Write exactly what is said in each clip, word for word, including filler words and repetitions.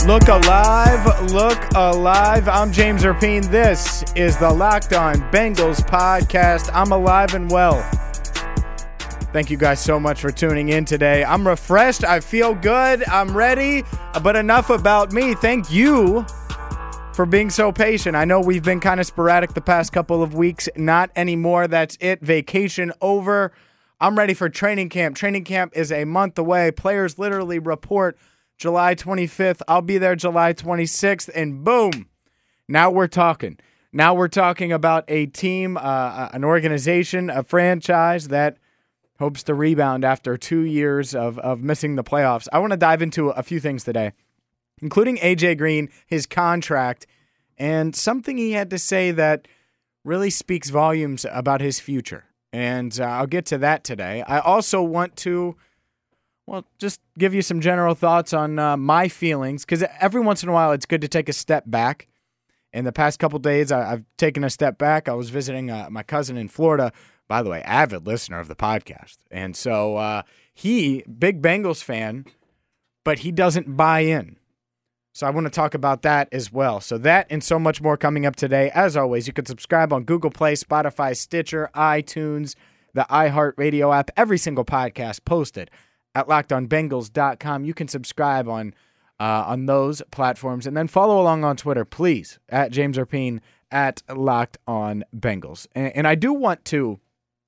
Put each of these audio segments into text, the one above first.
Look alive, look alive. I'm James Erpine. This is the Locked On Bengals podcast. I'm alive and well. Thank you guys so much for tuning in today. I'm refreshed. I feel good. I'm ready. But enough about me. Thank you for being so patient. I know we've been kind of sporadic the past couple of weeks. Not anymore. That's it. Vacation over. I'm ready for training camp. Training camp is a month away. Players literally report July twenty-fifth. I'll be there July twenty-sixth, and boom, now we're talking. Now we're talking about a team, uh, an organization, a franchise that hopes to rebound after two years of, of missing the playoffs. I want to dive into a few things today, including A J Green, his contract, and something he had to say that really speaks volumes about his future. And uh, I'll get to that today. I also want to Well, just give you some general thoughts on uh, my feelings, because every once in a while it's good to take a step back. In the past couple days, I, I've taken a step back. I was visiting uh, my cousin in Florida, by the way, avid listener of the podcast. And so uh, he, big Bengals fan, but he doesn't buy in. So I want to talk about that as well. So that and so much more coming up today. As always, you can subscribe on Google Play, Spotify, Stitcher, iTunes, the iHeartRadio app, every single podcast posted at locked on bengals dot com. You can subscribe on uh, on those platforms, and then follow along on Twitter, please, at James Erpine, at Locked On Bengals. And, and I do want to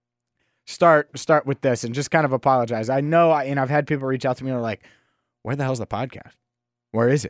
start start with this and just kind of apologize. I know, I, and I've had people reach out to me and are like, where the hell's the podcast? Where is it?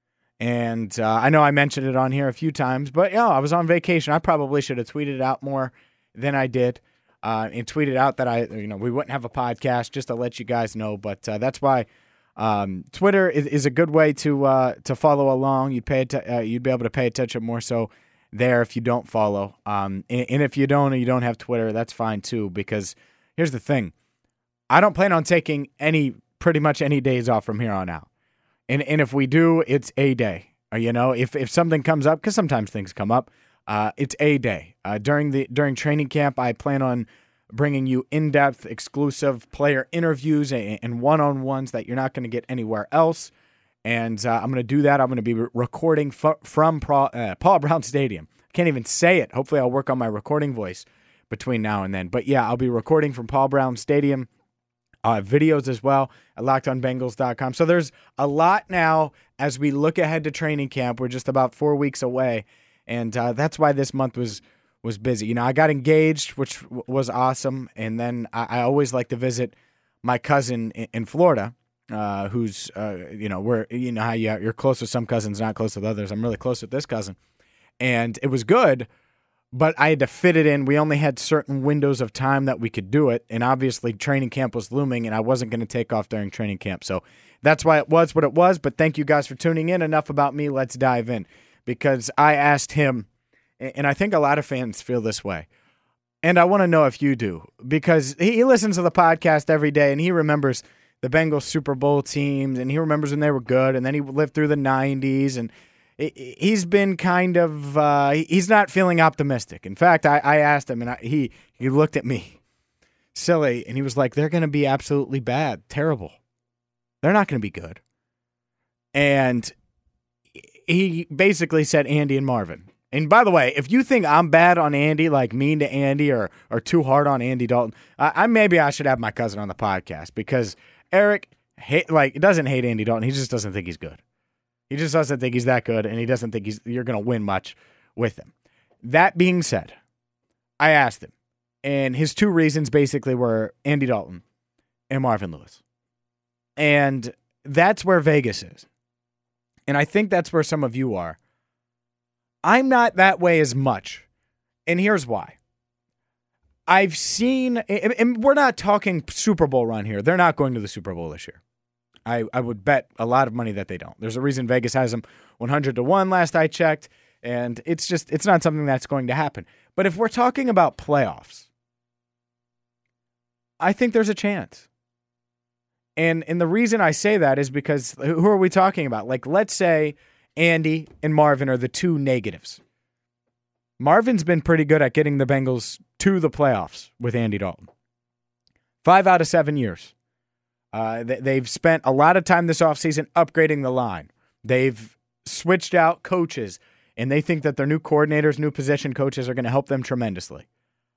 And uh, I know I mentioned it on here a few times, but yeah, I was on vacation. I probably should have tweeted it out more than I did. Uh, and tweeted out that I, you know, we wouldn't have a podcast, just to let you guys know. But uh, that's why um, Twitter is, is a good way to uh, to follow along. You'd pay att- uh, you'd be able to pay attention more so there if you don't follow. Um, and, and if you don't, or you don't have Twitter, that's fine too. Because here's the thing, I don't plan on taking any, pretty much any days off from here on out. And and if we do, it's a day. Uh, you know, if if something comes up, because sometimes things come up. Uh, it's a day. Uh, during the during training camp, I plan on bringing you in-depth, exclusive player interviews and, and one-on-ones that you're not going to get anywhere else. And uh, I'm going to do that. I'm going to be re- recording f- from Paul, uh, Paul Brown Stadium. I can't even say it. Hopefully I'll work on my recording voice between now and then. But yeah, I'll be recording from Paul Brown Stadium. I'll have videos as well at locked on bengals dot com. So there's a lot now as we look ahead to training camp. We're just about four weeks away. And uh, that's why this month was was busy. You know, I got engaged, which w- was awesome. And then I, I always like to visit my cousin in, in Florida, uh, who's, uh, you know, we're, you know how you, you're close with some cousins, not close with others. I'm really close with this cousin. And it was good, but I had to fit it in. We only had certain windows of time that we could do it. And obviously training camp was looming, and I wasn't going to take off during training camp. So that's why it was what it was. But thank you guys for tuning in. Enough about me. Let's dive in. Because I asked him, and I think a lot of fans feel this way, and I want to know if you do, because he listens to the podcast every day, and he remembers the Bengals Super Bowl teams, and he remembers when they were good, and then he lived through the nineties, and he's been kind of, uh, he's not feeling optimistic. In fact, I, I asked him, and I, he, he looked at me silly, and he was like, they're going to be absolutely bad, terrible. They're not going to be good. And he basically said Andy and Marvin. And by the way, if you think I'm bad on Andy, like mean to Andy or or too hard on Andy Dalton, I, I maybe I should have my cousin on the podcast, because Eric hate, like doesn't hate Andy Dalton. He just doesn't think he's good. He just doesn't think he's that good, and he doesn't think he's you're going to win much with him. That being said, I asked him, and his two reasons basically were Andy Dalton and Marvin Lewis. And that's where Vegas is. And I think that's where some of you are. I'm not that way as much. And here's why. I've seen, and we're not talking Super Bowl run here. They're not going to the Super Bowl this year. I, I would bet a lot of money that they don't. There's a reason Vegas has them one hundred to one last I checked. And it's just, it's not something that's going to happen. But if we're talking about playoffs, I think there's a chance. And and the reason I say that is because who are we talking about? Like, let's say Andy and Marvin are the two negatives. Marvin's been pretty good at getting the Bengals to the playoffs with Andy Dalton. Five out of seven years. Uh, they, they've spent a lot of time this offseason upgrading the line. They've switched out coaches, and they think that their new coordinators, new position coaches are going to help them tremendously.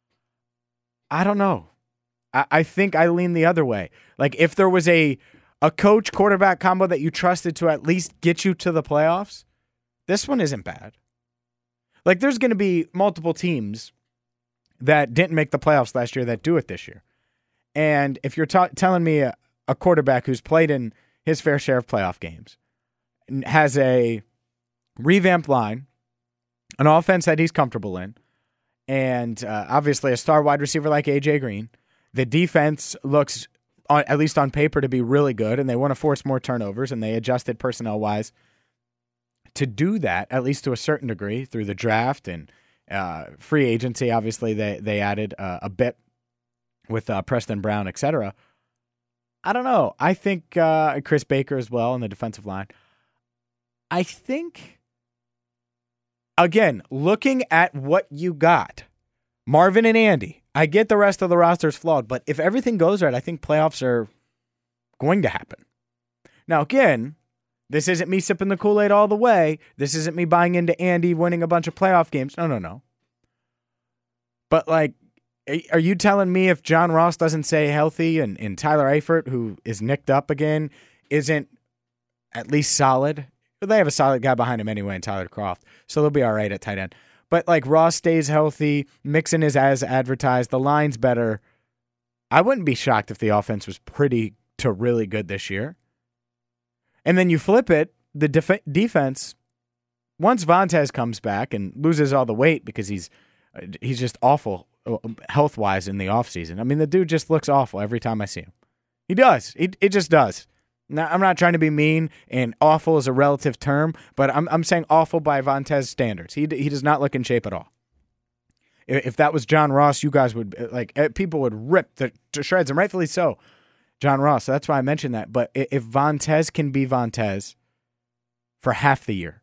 I don't know. I, I think I lean the other way. Like, if there was a, a coach-quarterback combo that you trusted to at least get you to the playoffs, this one isn't bad. Like, there's going to be multiple teams that didn't make the playoffs last year that do it this year. And if you're ta- telling me a, a quarterback who's played in his fair share of playoff games, has a revamped line, an offense that he's comfortable in, and uh, obviously a star wide receiver like A J Green, the defense looks, on, at least on paper, to be really good, and they want to force more turnovers, and they adjusted personnel-wise to do that, at least to a certain degree, through the draft and uh, free agency. Obviously, they, they added uh, a bit with uh, Preston Brown, et cetera. I don't know. I think uh, Chris Baker as well in the defensive line. I think, again, looking at what you got, Marvin and Andy, I get the rest of the roster is flawed, but if everything goes right, I think playoffs are going to happen. Now, again, this isn't me sipping the Kool-Aid all the way. This isn't me buying into Andy winning a bunch of playoff games. No, no, no. But, like, are you telling me if John Ross doesn't stay healthy and, and Tyler Eifert, who is nicked up again, isn't at least solid? They have a solid guy behind him anyway in Tyler Kroft, so they'll be all right at tight end. But, like, Ross stays healthy, Mixon is as advertised, the line's better. I wouldn't be shocked if the offense was pretty to really good this year. And then you flip it, the def- defense, once Vontaze comes back and loses all the weight because he's he's just awful health-wise in the offseason. I mean, the dude just looks awful every time I see him. He does. It, it just does. Now, I'm not trying to be mean, and awful is a relative term, but I'm I'm saying awful by Vontaze standards. He he does not look in shape at all. If, if that was John Ross, you guys would, like, people would rip the, to shreds, and rightfully so, John Ross. So that's why I mentioned that. But if Vontaze can be Vontaze for half the year,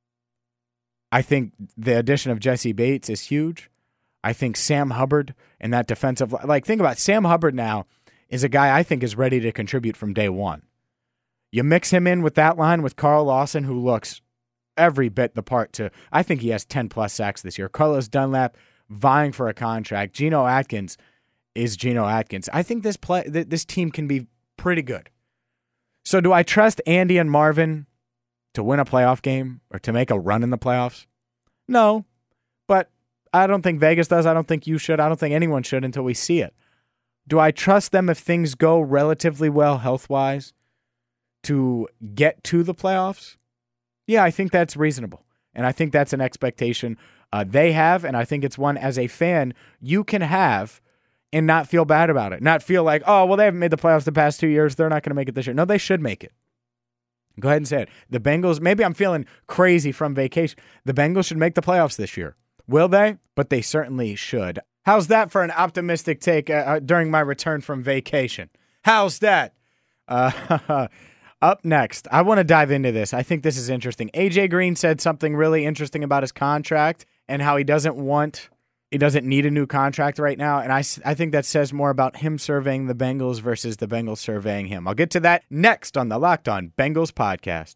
I think the addition of Jesse Bates is huge. I think Sam Hubbard and that defensive, like, think about it. Sam Hubbard now is a guy I think is ready to contribute from day one. You mix him in with that line with Carl Lawson, who looks every bit the part to, I think he has ten-plus sacks this year. Carlos Dunlap vying for a contract. Geno Atkins is Geno Atkins. I think this play, th- this team can be pretty good. So do I trust Andy and Marvin to win a playoff game or to make a run in the playoffs? No, but I don't think Vegas does. I don't think you should. I don't think anyone should until we see it. Do I trust them if things go relatively well health-wise to get to the playoffs? Yeah, I think that's reasonable. And I think that's an expectation uh, they have, and I think it's one as a fan you can have and not feel bad about it. Not feel like, oh, well, they haven't made the playoffs the past two years. They're not going to make it this year. No, they should make it. Go ahead and say it. The Bengals, maybe I'm feeling crazy from vacation. The Bengals should make the playoffs this year. Will they? But they certainly should. How's that for an optimistic take uh, during my return from vacation? How's that? Uh, up next, I want to dive into this. I think this is interesting. A J Green said something really interesting about his contract and how he doesn't want, he doesn't need a new contract right now. And I, I think that says more about him surveying the Bengals versus the Bengals surveying him. I'll get to that next on the Locked On Bengals podcast.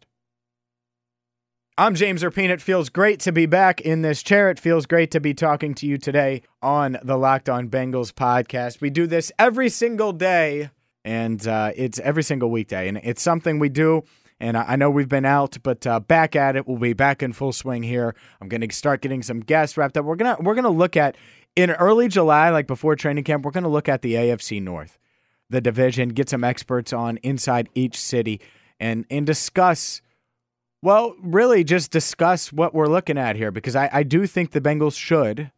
I'm James Rapien. It feels great to be back in this chair. It feels great to be talking to you today on the Locked On Bengals podcast. We do this every single day, and uh, it's every single weekday, and it's something we do. And I know we've been out, but uh, back at it. We'll be back in full swing here. I'm going to start getting some guests wrapped up. We're gonna we're gonna look at in early July, like before training camp. We're gonna look at the A F C North, the division, get some experts on inside each city, and and discuss. Well, really just discuss what we're looking at here, because I, I do think the Bengals should,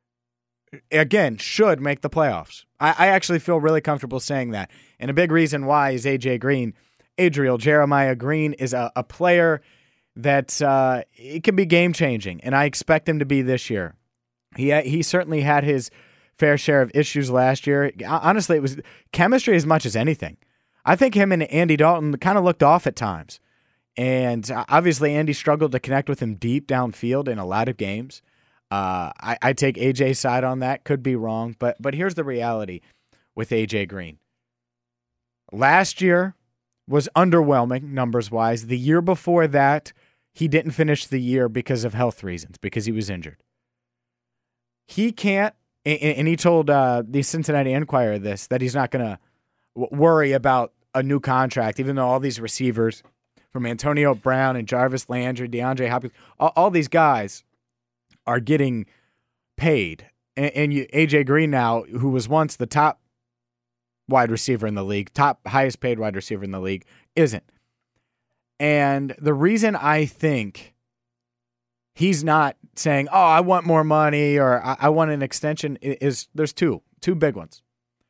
again, should make the playoffs. I, I actually feel really comfortable saying that. And a big reason why is A J Green. Adriel Jeremiah Green is a, a player that uh, it can be game-changing, and I expect him to be this year. He he certainly had his fair share of issues last year. Honestly, it was chemistry as much as anything. I think him and Andy Dalton kind of looked off at times. And obviously, Andy struggled to connect with him deep downfield in a lot of games. Uh, I, I take A J's side on that. Could be wrong. But but here's the reality with A J Green. Last year was underwhelming numbers-wise. The year before that, he didn't finish the year because of health reasons, because he was injured. He can't, and he told uh, the Cincinnati Enquirer this, that he's not going to w- worry about a new contract, even though all these receivers from Antonio Brown and Jarvis Landry, DeAndre Hopkins, all, all these guys are getting paid. And, and you, A J Green now, who was once the top wide receiver in the league, top highest paid wide receiver in the league, isn't. And the reason I think he's not saying, oh, I want more money or I, I want an extension is there's two, two big ones.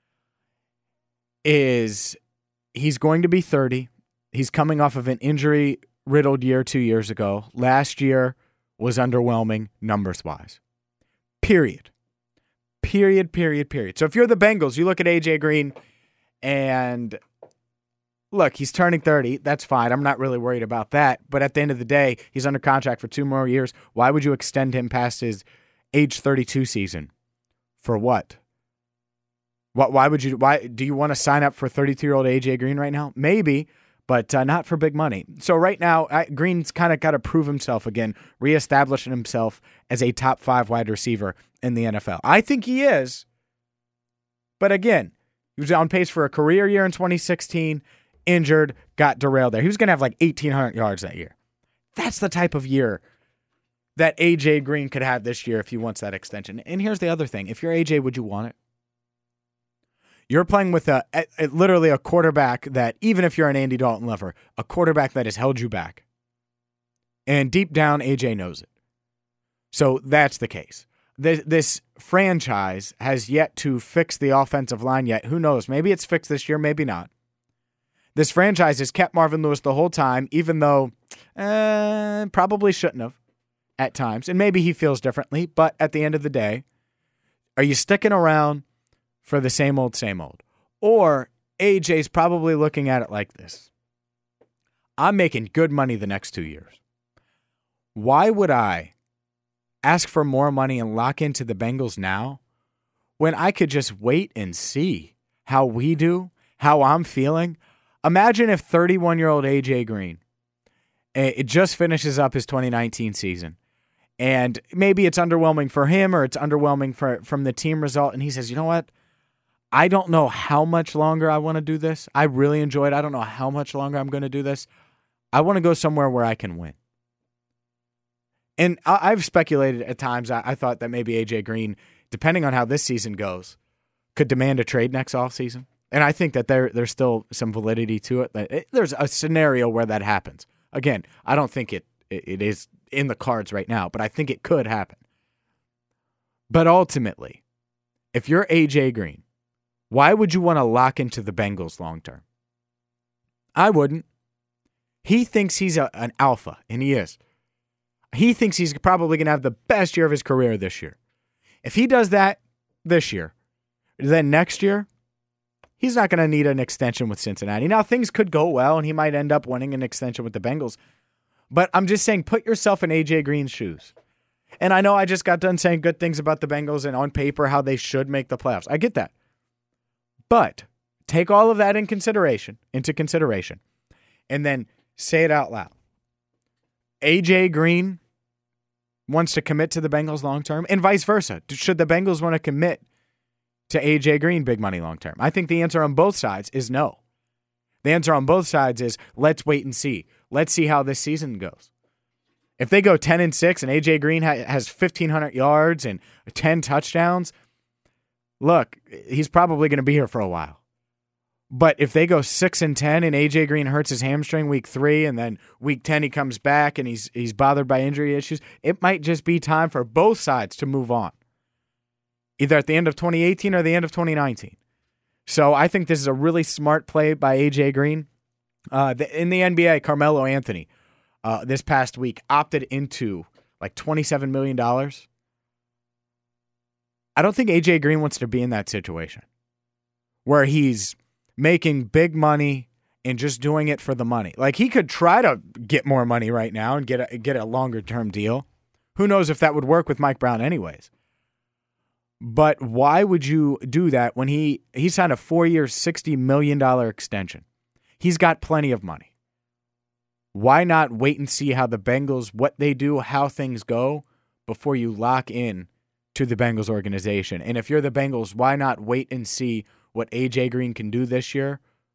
Is he's going to be thirty. He's coming off of an injury-riddled year two years ago. Last year was underwhelming numbers-wise. Period. Period, period, period. So if you're the Bengals, you look at A J Green and look, he's turning thirty. That's fine. I'm not really worried about that. But at the end of the day, he's under contract for two more years. Why would you extend him past his age thirty-two season? For what? What? Why would you? Why do you want to sign up for thirty-two-year-old A J Green right now? Maybe, but uh, not for big money. So right now, I, Green's kind of got to prove himself again, reestablishing himself as a top five wide receiver in the N F L. I think he is. But again, he was on pace for a career year in twenty sixteen, injured, got derailed there. He was going to have like eighteen hundred yards that year. That's the type of year that A J Green could have this year if he wants that extension. And here's the other thing. If you're A J, would you want it? You're playing with a, a, a literally a quarterback that, even if you're an Andy Dalton lover, a quarterback that has held you back. And deep down, A J knows it. So that's the case. This, this franchise has yet to fix the offensive line yet. Who knows? Maybe it's fixed this year, maybe not. This franchise has kept Marvin Lewis the whole time, even though uh, probably shouldn't have at times. And maybe he feels differently, but at the end of the day, are you sticking around for the same old, same old? Or A J's probably looking at it like this. I'm making good money the next two years. Why would I ask for more money and lock into the Bengals now when I could just wait and see how we do, how I'm feeling? Imagine if thirty-one-year-old A J Green, it just finishes up his twenty nineteen season. And maybe it's underwhelming for him or it's underwhelming for from the team result. And he says, you know what? I don't know how much longer I want to do this. I really enjoy it. I don't know how much longer I'm going to do this. I want to go somewhere where I can win. And I've speculated at times, I thought that maybe A J Green, depending on how this season goes, could demand a trade next offseason. And I think that there there's still some validity to it. That it, there's a scenario where that happens. Again, I don't think it it is in the cards right now, but I think it could happen. But ultimately, if you're A J Green, why would you want to lock into the Bengals long term? I wouldn't. He thinks he's a, an alpha, and he is. He thinks he's probably going to have the best year of his career this year. If he does that this year, then next year, he's not going to need an extension with Cincinnati. Now, things could go well, and he might end up winning an extension with the Bengals. But I'm just saying, put yourself in A J Green's shoes. And I know I just got done saying good things about the Bengals and on paper how they should make the playoffs. I get that. But take all of that in consideration, into consideration, and then say it out loud. A J Green wants to commit to the Bengals long term, and vice versa. Should the Bengals want to commit to A J Green big money long term? I think the answer on both sides is no. The answer on both sides is let's wait and see. Let's see how this season goes. If they go ten and six and A J Green ha- has fifteen hundred yards and ten touchdowns, look, he's probably going to be here for a while. But if they go six and ten and A J Green hurts his hamstring week three and then week ten he comes back and he's he's bothered by injury issues, it might just be time for both sides to move on. Either at the end of twenty eighteen or the end of twenty nineteen. So I think this is a really smart play by A J Green. Uh, the, in the N B A, Carmelo Anthony uh, this past week opted into like twenty-seven million dollars. I don't think A J Green wants to be in that situation where he's making big money and just doing it for the money. Like, he could try to get more money right now and get a, get a longer-term deal. Who knows if that would work with Mike Brown anyways. But why would you do that when he, he signed a four-year, sixty million dollars extension? He's got plenty of money. Why not wait and see how the Bengals, what they do, how things go before you lock in to the Bengals organization? And if you're the Bengals, why not wait and see what A J Green can do this year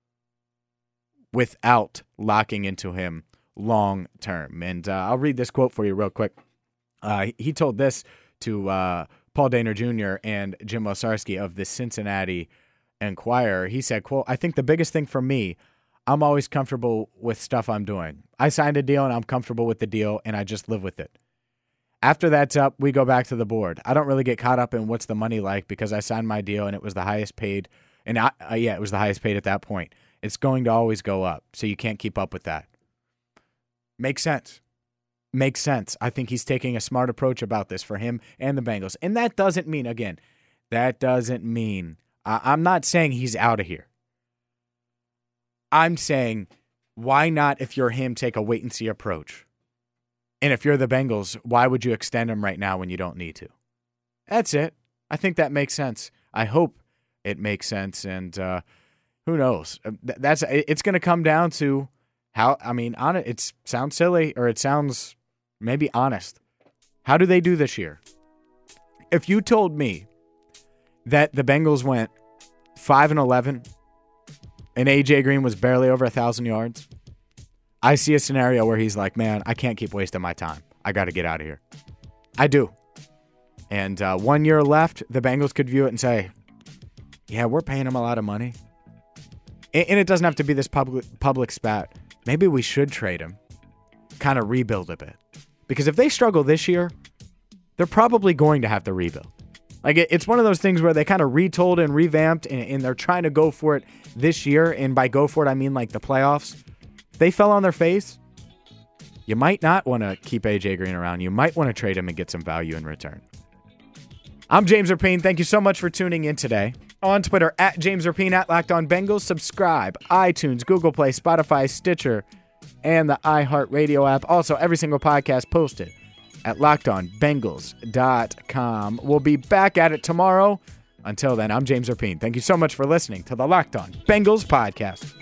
without locking into him long term? And uh, I'll read this quote for you real quick. Uh, he told this to uh, Paul Dehner Junior and Jim Osarski of the Cincinnati Enquirer. He said, quote, "I think the biggest thing for me, I'm always comfortable with stuff I'm doing. I signed a deal and I'm comfortable with the deal and I just live with it. After that's up, we go back to the board. I don't really get caught up in what's the money like because I signed my deal and it was the highest paid. And I, uh, yeah, it was the highest paid at that point. It's going to always go up, so you can't keep up with that." Makes sense. Makes sense. I think he's taking a smart approach about this for him and the Bengals. And that doesn't mean, again, that doesn't mean, uh, I'm not saying he's out of here. I'm saying, why not, if you're him, take a wait-and-see approach? And if you're the Bengals, why would you extend him right now when you don't need to? That's it. I think that makes sense. I hope it makes sense, and uh, who knows? That's It's going to come down to how, I mean, on it, it sounds silly, or it sounds maybe honest. How do they do this year? If you told me that the Bengals went five and eleven, and A J Green was barely over one thousand yards, I see a scenario where he's like, man, I can't keep wasting my time. I got to get out of here. I do. And uh, one year left, the Bengals could view it and say, yeah, we're paying him a lot of money. And, and it doesn't have to be this public, public spat. Maybe we should trade him, kind of rebuild a bit. Because if they struggle this year, they're probably going to have to rebuild. Like, it's one of those things where they kind of retold and revamped, and, and they're trying to go for it this year. And by go for it, I mean like the playoffs. If they fell on their face, you might not want to keep A J Green around. You might want to trade him and get some value in return. I'm James Rapien. Thank you so much for tuning in today. On Twitter, at James Rapien, at Locked On Bengals. Subscribe, iTunes, Google Play, Spotify, Stitcher, and the iHeartRadio app. Also, every single podcast posted at locked on bengals dot com. We'll be back at it tomorrow. Until then, I'm James Rapien. Thank you so much for listening to the Locked On Bengals podcast.